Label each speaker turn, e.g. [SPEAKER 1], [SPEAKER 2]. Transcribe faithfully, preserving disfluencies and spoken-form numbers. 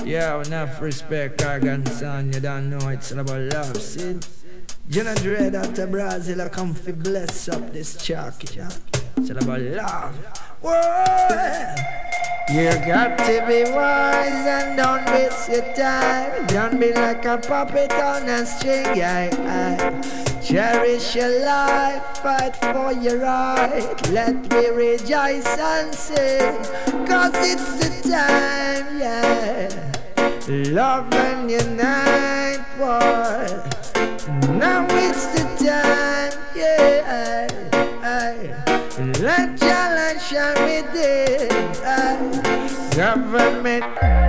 [SPEAKER 1] Yeah, enough respect, Argan son. You don't know it's all about love, see? You know, dread after Brazil, I come fi bless up this chalk, you know? It's all about love. Whoa! You got to be wise and don't waste your time. Don't be like a puppet on a string, yeah, yeah. Cherish your life, fight for your right. Let me rejoice and sing, cause it's the time, yeah. Love and unite, boy. Now it's the time, yeah. Let your light shine within. Government